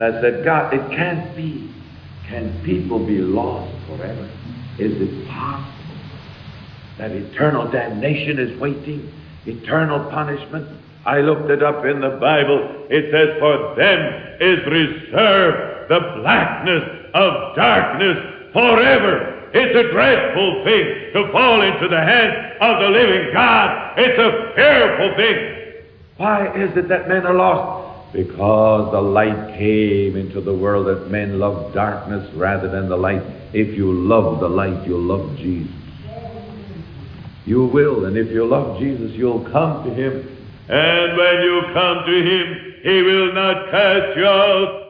I said, God, it can't be. Can people be lost forever? Is it possible that eternal damnation is waiting? Eternal punishment? I looked it up in the Bible. It says, for them is reserved the blackness of darkness forever. It's a dreadful thing to fall into the hands of the living God. It's a fearful thing. Why is it that men are lost? Because the light came into the world, that men love darkness rather than the light. If you love the light, you'll love Jesus. You will, and if you love Jesus, you'll come to him. And when you come to him, he will not cast you out,